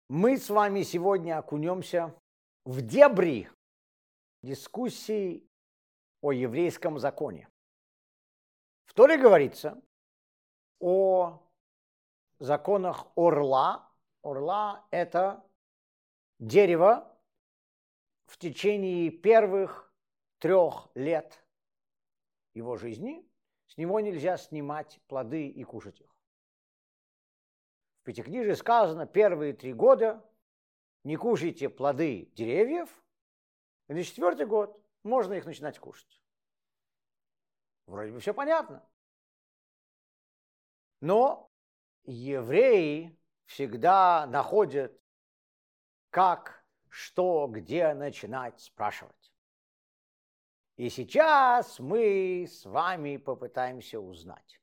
Мы с вами сегодня окунемся в дебри дискуссий о еврейском законе. В Торе говорится о законах орла. Орла – это дерево в течение первых 3 лет его жизни. С него нельзя снимать плоды и кушать их. В Пятикнижии сказано, первые 3 года не кушайте плоды деревьев, и на 4-й год можно их начинать кушать. Вроде бы все понятно. Но евреи всегда находят, как, что, где начинать спрашивать. И сейчас мы с вами попытаемся узнать.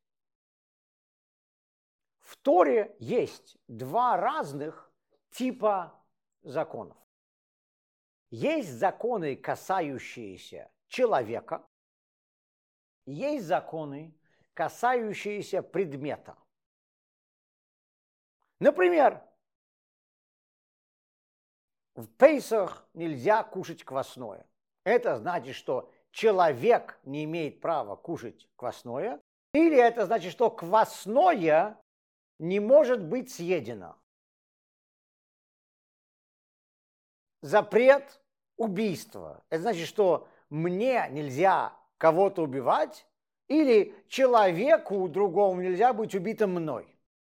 В Торе есть 2 разных типа законов. Есть законы, касающиеся человека, есть законы, касающиеся предмета. Например, в Пейсах нельзя кушать квасное. Это значит, что человек не имеет права кушать квасное, или это значит, что квасное не может быть съедено. Запрет убийства. Это значит, что мне нельзя кого-то убивать, или человеку другому нельзя быть убитым мной.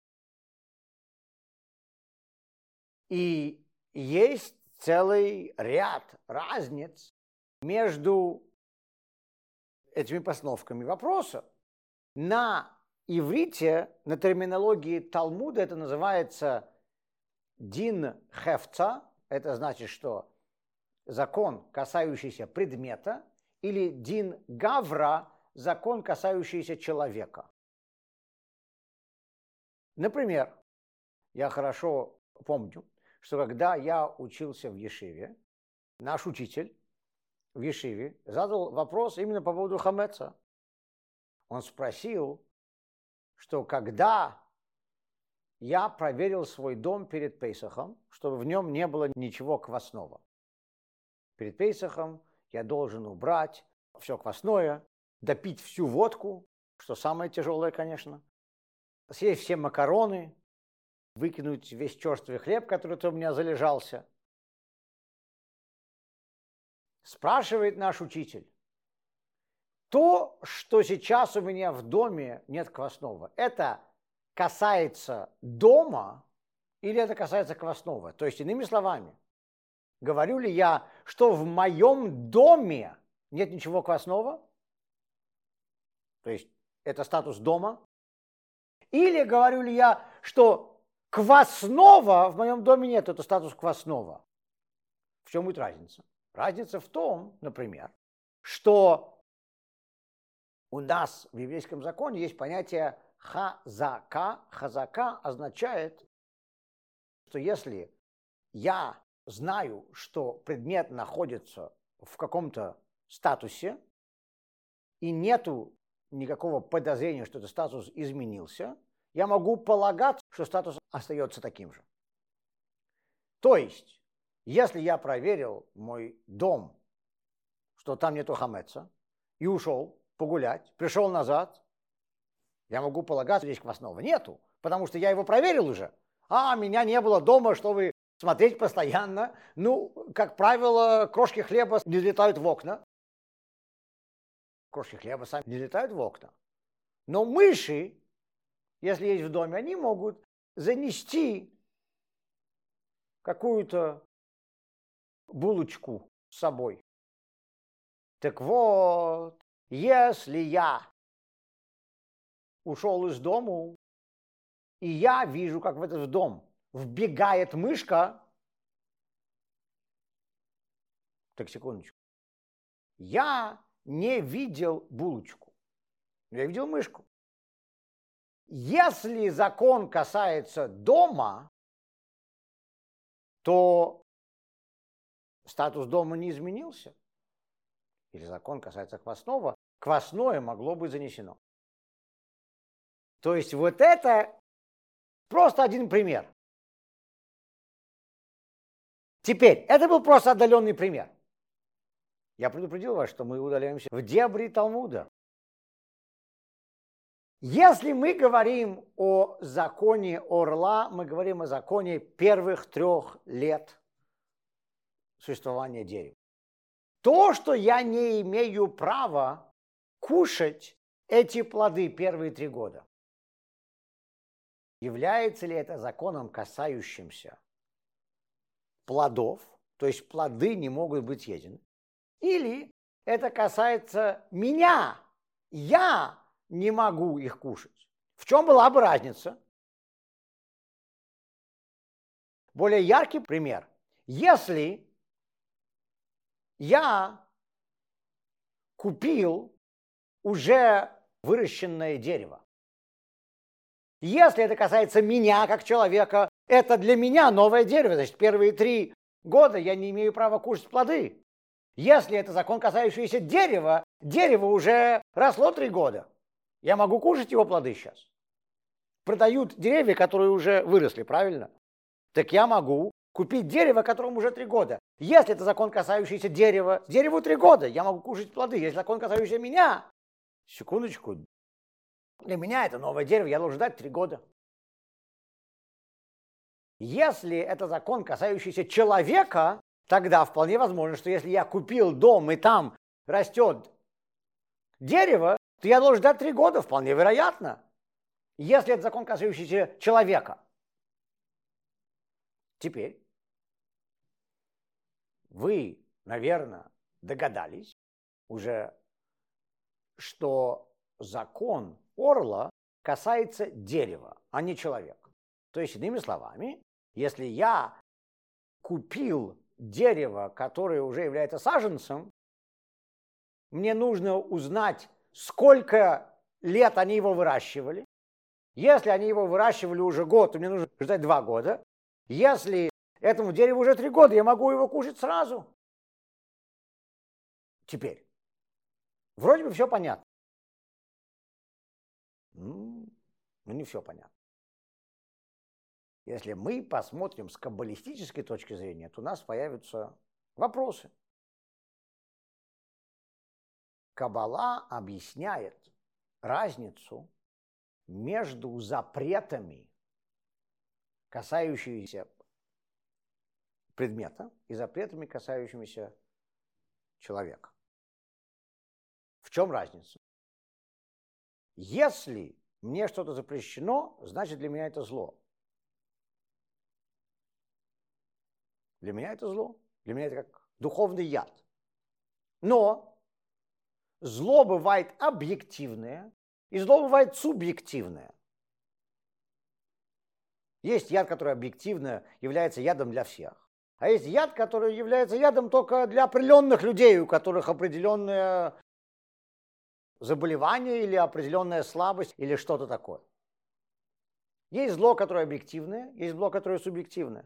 И есть целый ряд разниц между этими постановками вопроса. На иврите, на терминологии Талмуда это называется дин хефца, это значит, что закон, касающийся предмета, или дин гавра, закон, касающийся человека. Например, я хорошо помню, что когда я учился в Ешиве, наш учитель в Ешиве задал вопрос именно по поводу хамеца. Он спросил, что когда я проверил свой дом перед Пейсахом, чтобы в нем не было ничего квасного. Перед Пейсахом я должен убрать все квасное, допить всю водку, что самое тяжелое, конечно, съесть все макароны, выкинуть весь черствый хлеб, который у меня залежался. Спрашивает наш учитель, то, что сейчас у меня в доме нет квасного, это касается дома или это касается квасного? То есть, иными словами, говорю ли я, что в моем доме нет ничего квасного? То есть, это статус дома? Или говорю ли я, что квасного в моем доме нет, это статус квасного? В чем будет разница? Разница в том, например, что у нас в еврейском законе есть понятие хазака. Хазака означает, что если я знаю, что предмет находится в каком-то статусе, и нету никакого подозрения, что этот статус изменился, я могу полагать, что статус остается таким же. То есть, если я проверил мой дом, что там нету хамеца, и ушел погулять, пришел назад, я могу полагать, что здесь квасного нету, потому что я его проверил уже. А меня не было дома, чтобы смотреть постоянно. Ну, как правило, крошки хлеба не летают в окна. Крошки хлеба сами не летают в окна. Но мыши, если есть в доме, они могут занести какую-то булочку с собой. Так вот, если я ушел из дому, и я вижу, как в этот дом вбегает мышка, так, секундочку, я не видел булочку, я видел мышку. Если закон касается дома, то статус дома не изменился. Или закон касается квасного, квасное могло быть занесено. То есть вот это просто один пример. Теперь, это был просто отдаленный пример. Я предупредил вас, что мы удаляемся в дебри Талмуда. Если мы говорим о законе орла, мы говорим о законе первых 3 лет существования дерева. То, что я не имею права кушать эти плоды первые 3 года, является ли это законом, касающимся плодов, то есть плоды не могут быть съедены, или это касается меня, я не могу их кушать. В чем была бы разница? Более яркий пример. Если я купил уже выращенное дерево, если это касается меня как человека, это для меня новое дерево, значит, первые 3 года я не имею права кушать плоды. Если это закон, касающийся дерева, дерево уже росло 3 года. Я могу кушать его плоды сейчас. Продают деревья, которые уже выросли, правильно? Так я могу купить дерево, которому уже 3 года. Если это закон, касающийся дерева, дереву 3 года, я могу кушать плоды. Если закон, касающийся меня, секундочку, для меня это новое дерево, я должен ждать 3 года. Если это закон, касающийся человека, тогда вполне возможно, что если я купил дом и там растет дерево, то я должен ждать 3 года, вполне вероятно, если это закон, касающийся человека. Теперь вы, наверное, догадались уже, что закон орла касается дерева, а не человека. То есть, иными словами, если я купил дерево, которое уже является саженцем, мне нужно узнать, сколько лет они его выращивали. Если они его выращивали уже год, то мне нужно ждать 2 года. Если этому дереву уже 3 года, я могу его кушать сразу. Теперь, вроде бы все понятно. Ну, не все понятно. Если мы посмотрим с каббалистической точки зрения, то у нас появятся вопросы. Каббала объясняет разницу между запретами, касающимися предмета, и запретами, касающимися человека. В чем разница? Если мне что-то запрещено, значит для меня это зло. Для меня это зло. Для меня это как духовный яд. Но зло бывает объективное, и зло бывает субъективное. Есть яд, который объективно является ядом для всех. А есть яд, который является ядом только для определенных людей, у которых определенное заболевание или определенная слабость или что-то такое. Есть зло, которое объективное, есть зло, которое субъективное.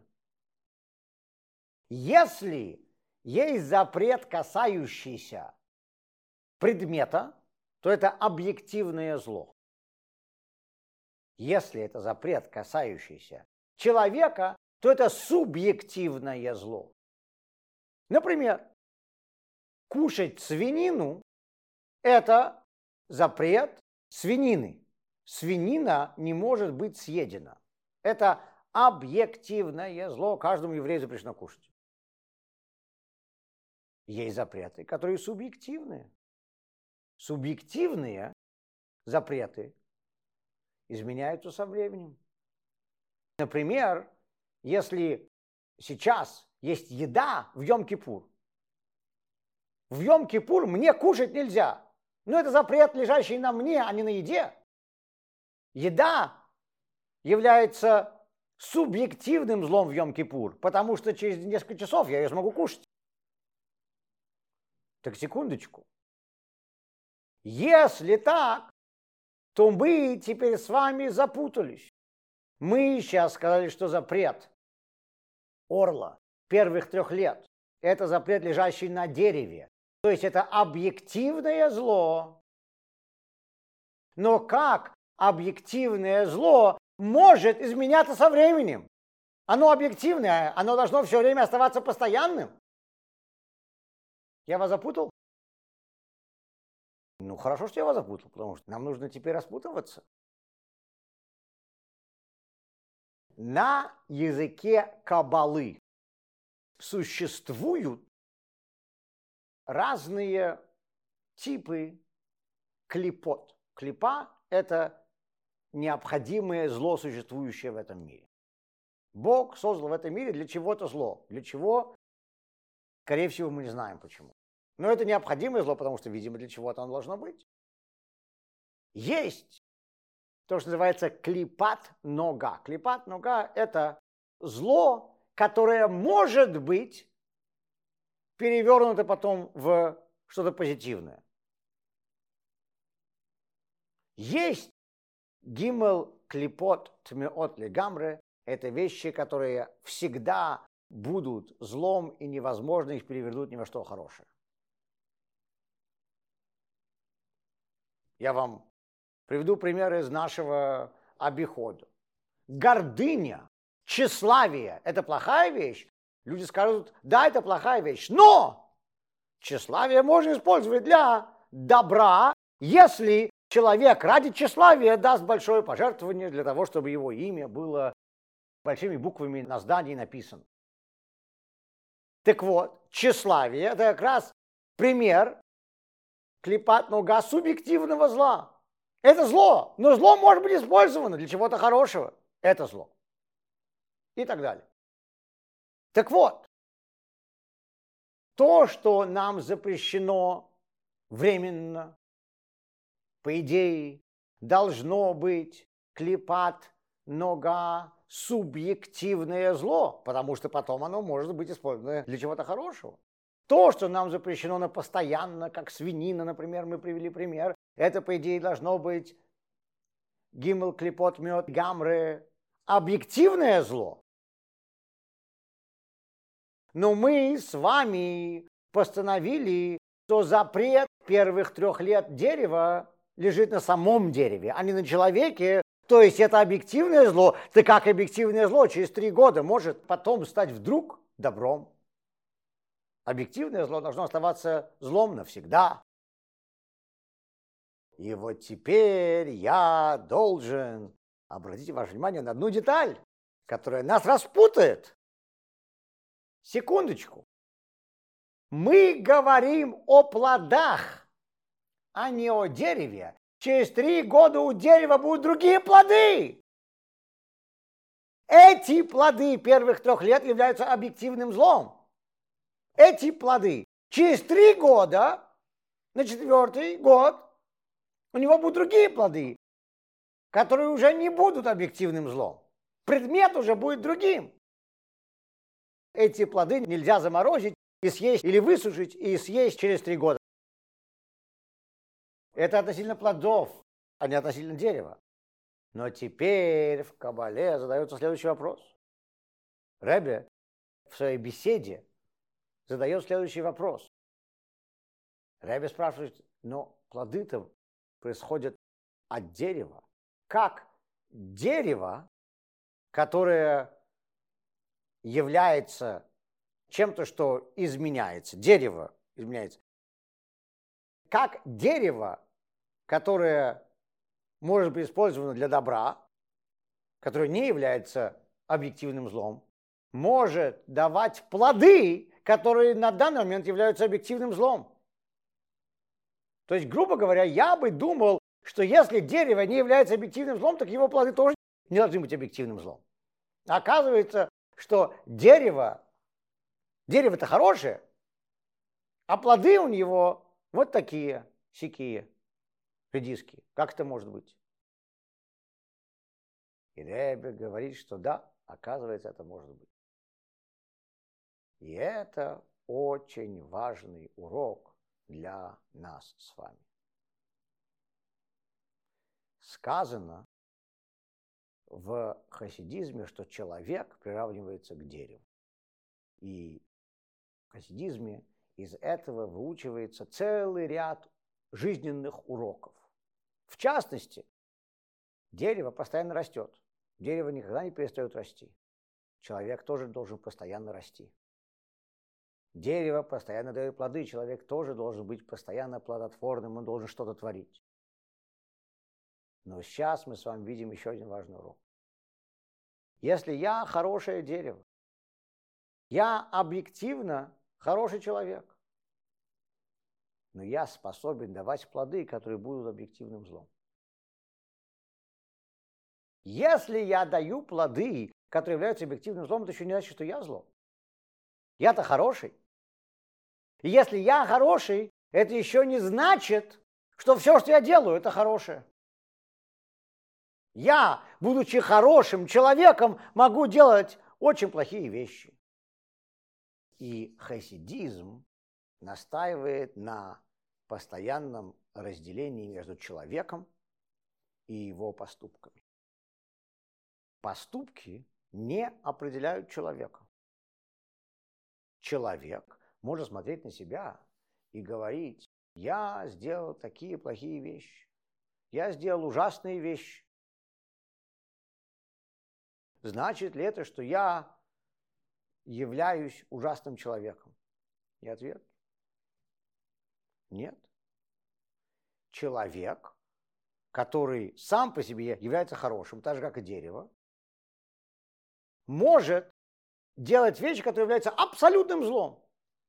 Если есть запрет, касающийся предмета, то это объективное зло. Если это запрет, касающийся человека, то это субъективное зло. Например, кушать свинину – это запрет свинины. Свинина не может быть съедена. Это объективное зло, каждому еврею запрещено кушать. Есть запреты, которые субъективные. Субъективные запреты изменяются со временем. Например, если сейчас есть еда в Йом-Кипур, в Йом-Кипур мне кушать нельзя. Но это запрет, лежащий на мне, а не на еде. Еда является субъективным злом в Йом-Кипур, потому что через несколько часов я ее смогу кушать. Так секундочку. Если так, то мы теперь с вами запутались. Мы сейчас сказали, что запрет орла первых 3 лет – это запрет, лежащий на дереве. То есть это объективное зло. Но как объективное зло может изменяться со временем? Оно объективное, оно должно все время оставаться постоянным. Я вас запутал? Ну, хорошо, что я вас запутал, потому что нам нужно теперь распутываться. На языке Каббалы существуют разные типы клипот. Клипа – это необходимое зло, существующее в этом мире. Бог создал в этом мире для чего-то зло. Для чего? Скорее всего, мы не знаем почему. Но это необходимое зло, потому что, видимо, для чего-то оно должно быть. Есть то, что называется клипат нога. Клипат нога – это зло, которое может быть перевернуто потом в что-то позитивное. Есть гимел клипот тмеот легамре. Это вещи, которые всегда будут злом, и невозможно их перевернуть ни во что хорошее. Я вам приведу пример из нашего обихода. Гордыня, тщеславие – это плохая вещь? Люди скажут, да, это плохая вещь, но тщеславие можно использовать для добра, если человек ради тщеславия даст большое пожертвование для того, чтобы его имя было большими буквами на здании написано. Так вот, тщеславие – это как раз пример клипат нога субъективного зла. Это зло, но зло может быть использовано для чего-то хорошего. Это зло. И так далее. Так вот, то, что нам запрещено временно, по идее, должно быть клипат нога субъективное зло, потому что потом оно может быть использовано для чего-то хорошего. То, что нам запрещено на постоянно, как свинина, например, мы привели пример, это, по идее, должно быть гимел клипот мед гамре, объективное зло. Но мы с вами постановили, что запрет первых 3 лет дерева лежит на самом дереве, а не на человеке. То есть это объективное зло. Так как объективное зло через 3 года может потом стать вдруг добром? Объективное зло должно оставаться злом навсегда. И вот теперь я должен обратить ваше внимание на одну деталь, которая нас распутает. Секундочку. Мы говорим о плодах, а не о дереве. Через 3 года у дерева будут другие плоды. Эти плоды первых 3 лет являются объективным злом. Эти плоды через 3 года, на 4-й год, у него будут другие плоды, которые уже не будут объективным злом. Предмет уже будет другим. Эти плоды нельзя заморозить и съесть, или высушить и съесть через 3 года. Это относительно плодов, а не относительно дерева. Но теперь в Кабале задается следующий вопрос. Ребе в своей беседе задает следующий вопрос. Ребе спрашивает, но плоды-то происходят от дерева. Как дерево, которое является чем-то, что изменяется, дерево изменяется, как дерево, которое может быть использовано для добра, которое не является объективным злом, может давать плоды, которые на данный момент являются объективным злом. То есть, грубо говоря, я бы думал, что если дерево не является объективным злом, так его плоды тоже не должны быть объективным злом. Оказывается, что дерево-то хорошее, а плоды у него вот такие, сякие, редиски. Как это может быть? И Ребе говорит, что да, оказывается, это может быть. И это очень важный урок для нас с вами. Сказано в хасидизме, что человек приравнивается к дереву. И в хасидизме из этого выучивается целый ряд жизненных уроков. В частности, дерево постоянно растет. Дерево никогда не перестает расти. человек тоже должен постоянно расти. Дерево постоянно дает плоды, человек тоже должен быть постоянно плодотворным, он должен что-то творить. Но сейчас мы с вами видим еще один важный урок. Если я хорошее дерево, я объективно хороший человек, но я способен давать плоды, которые будут объективным злом. Если я даю плоды, которые являются объективным злом, это еще не значит, что я зло. Я-то хороший. И если я хороший, это еще не значит, что все, что я делаю, это хорошее. Я, будучи хорошим человеком, могу делать очень плохие вещи. И хасидизм настаивает на постоянном разделении между человеком и его поступками. Поступки не определяют человека. Человек может смотреть на себя и говорить: я сделал такие плохие вещи, я сделал ужасные вещи. Значит ли это, что я являюсь ужасным человеком? И ответ – нет. Человек, который сам по себе является хорошим, так же, как и дерево, может делать вещи, которые являются абсолютным злом.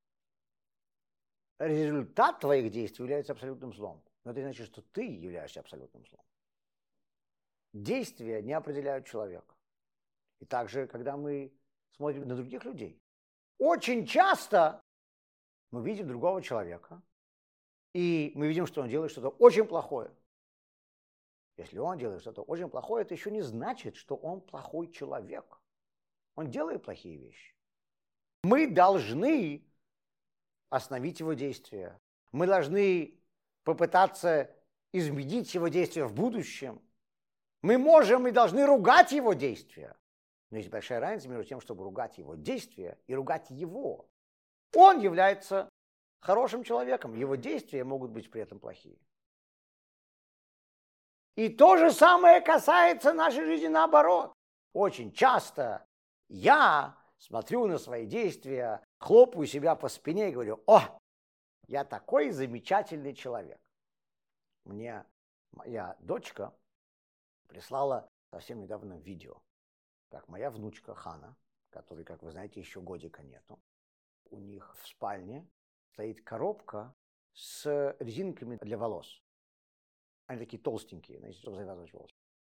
Результат твоих действий является абсолютным злом. Но это значит, что ты являешься абсолютным злом. Действия не определяют человека. И также, когда мы смотрим на других людей, очень часто мы видим другого человека, и мы видим, что он делает что-то очень плохое. Если он делает что-то очень плохое, это еще не значит, что он плохой человек. Он делает плохие вещи. Мы должны остановить его действия. Мы должны попытаться изменить его действия в будущем. Мы можем и должны ругать его действия. Но есть большая разница между тем, чтобы ругать его действия и ругать его. Он является хорошим человеком, его действия могут быть при этом плохие. И то же самое касается нашей жизни наоборот. Очень часто я смотрю на свои действия, хлопаю себя по спине и говорю: о, я такой замечательный человек. Мне моя дочка прислала совсем недавно видео, как моя внучка Хана, которой, как вы знаете, еще годика нету, у них в спальне стоит коробка с резинками для волос. Они такие толстенькие, значит, чтобы завязывать волосы.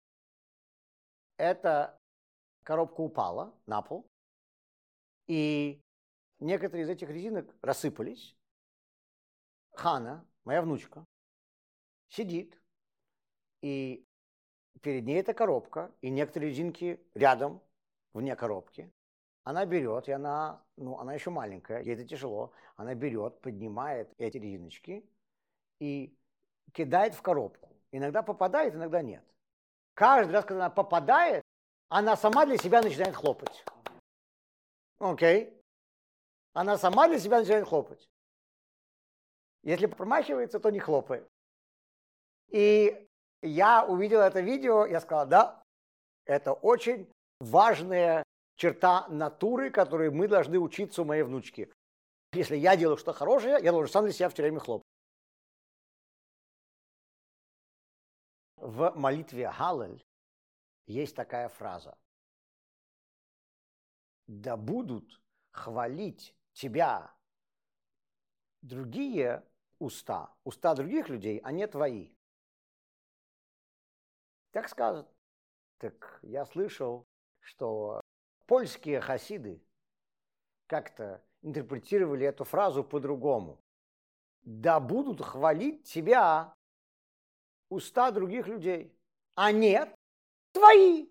Эта коробка упала на пол, и некоторые из этих резинок рассыпались. Хана, моя внучка, сидит, и перед ней эта коробка, и некоторые резинки рядом, вне коробки. Она берет, и она еще маленькая, ей это тяжело. Она берет, поднимает эти резиночки и кидает в коробку. Иногда попадает, иногда нет. Каждый раз, когда она попадает, она сама для себя начинает хлопать. Окей? Она сама для себя начинает хлопать. Если промахивается, то не хлопает. И я увидел это видео, я сказал: да, это очень важная черта натуры, которой мы должны учиться у моей внучки. Если я делаю что-то хорошее, я должен сам для себя все время хлопать. В молитве Галель есть такая фраза: да будут хвалить тебя другие уста других людей, а не твои. Так сказано. Так я слышал, что польские хасиды как-то интерпретировали эту фразу по-другому. Да будут хвалить тебя уста других людей, а нет твои.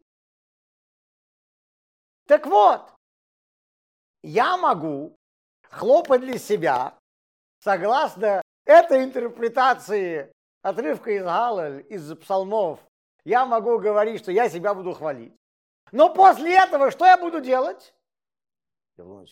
Так вот, я могу хлопать для себя, согласно этой интерпретации отрывка из Галель, из псалмов, я могу говорить, что я себя буду хвалить. Но после этого что я буду делать? Я думаю: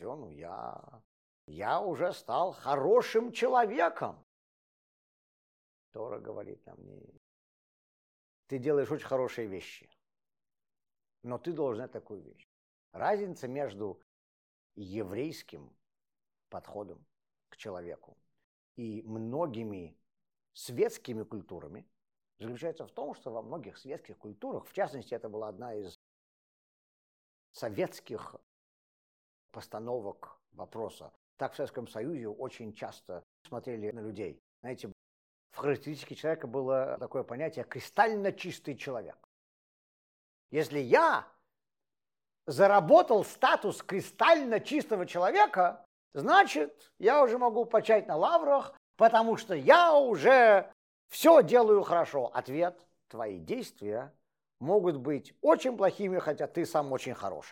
я уже стал хорошим человеком. Тора говорит нам: ты делаешь очень хорошие вещи, но ты должен знать такую вещь. Разница между еврейским подходом к человеку и многими светскими культурами заключается в том, что во многих светских культурах, в частности, это была одна из советских постановок вопроса. Так в Советском Союзе очень часто смотрели на людей. Знаете, в характеристике человека было такое понятие «кристально чистый человек». Если я заработал статус кристально чистого человека, значит, я уже могу почать на лаврах, потому что я уже все делаю хорошо. Ответ: твои действия могут быть очень плохими, хотя ты сам очень хороший.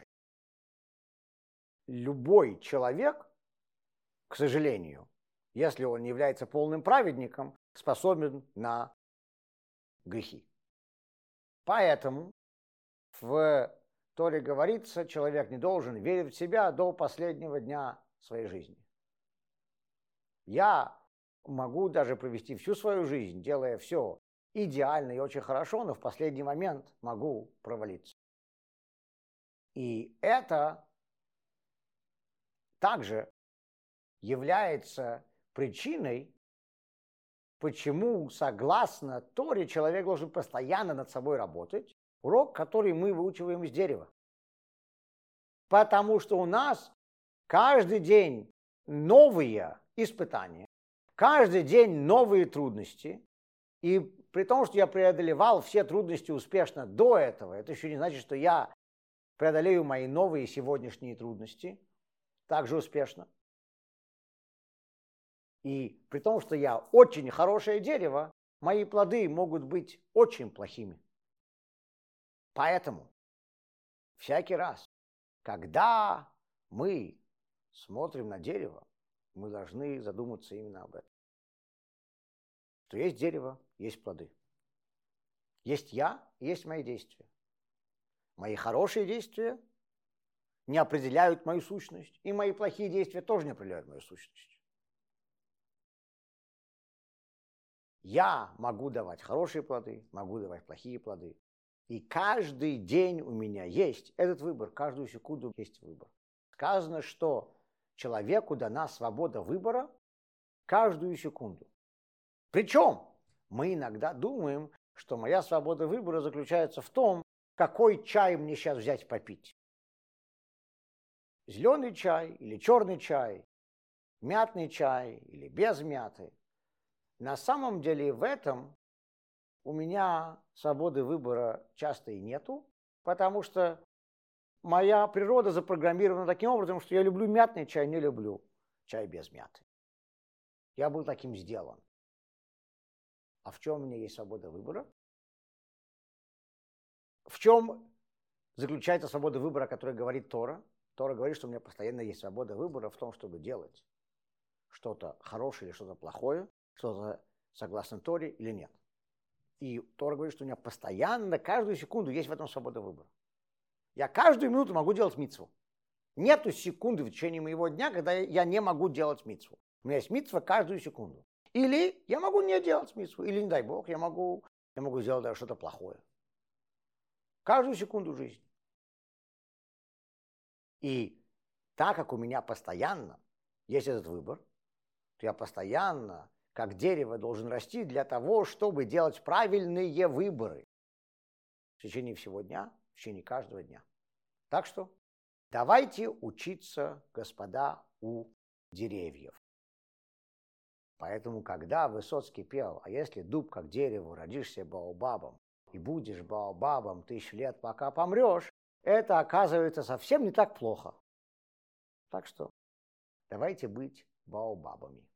Любой человек, к сожалению, если он не является полным праведником, способен на грехи. Поэтому в Торе говорится, человек не должен верить в себя до последнего дня своей жизни. Я могу даже провести всю свою жизнь, делая все идеально и очень хорошо, но в последний момент могу провалиться. И это также является причиной, почему, согласно Торе, человек должен постоянно над собой работать. Урок, который мы выучиваем из дерева. Потому что у нас каждый день новые испытания, каждый день новые трудности. И при том, что я преодолевал все трудности успешно до этого, это еще не значит, что я преодолею мои новые сегодняшние трудности также успешно. И при том, что я очень хорошее дерево, мои плоды могут быть очень плохими. Поэтому всякий раз, когда мы смотрим на дерево, мы должны задуматься именно об этом. Что есть дерево, есть плоды. Есть я, есть мои действия. Мои хорошие действия не определяют мою сущность, и мои плохие действия тоже не определяют мою сущность. Я могу давать хорошие плоды, могу давать плохие плоды. И каждый день у меня есть этот выбор, каждую секунду есть выбор. Сказано, что человеку дана свобода выбора каждую секунду. Причем мы иногда думаем, что моя свобода выбора заключается в том, какой чай мне сейчас взять попить. Зеленый чай или черный чай, мятный чай или без мяты. На самом деле в этом у меня свободы выбора часто и нету, потому что моя природа запрограммирована таким образом, что я люблю мятный чай, не люблю чай без мяты. Я был таким сделан. А в чем у меня есть свобода выбора? В чем заключается свобода выбора, о которой говорит Тора? Тора говорит, что у меня постоянно есть свобода выбора в том, чтобы делать что-то хорошее или что-то плохое, что-то согласно Торе или нет. И Тора говорит, что у меня постоянно, каждую секунду есть в этом свобода выбора. Я каждую минуту могу делать мицву. Нету секунды в течение моего дня, когда я не могу делать мицву. У меня есть мицва каждую секунду. Или я могу не делать мицву, или, не дай бог, я могу сделать даже что-то плохое. Каждую секунду жизни. И так как у меня постоянно есть этот выбор, то я постоянно, как дерево, должен расти для того, чтобы делать правильные выборы в течение всего дня, в течение каждого дня. Так что давайте учиться, господа, у деревьев. Поэтому, когда Высоцкий пел: «А если дуб, как дерево, родишься баобабом, и будешь баобабом 1000 лет, пока помрешь», это оказывается совсем не так плохо. Так что давайте быть баобабами.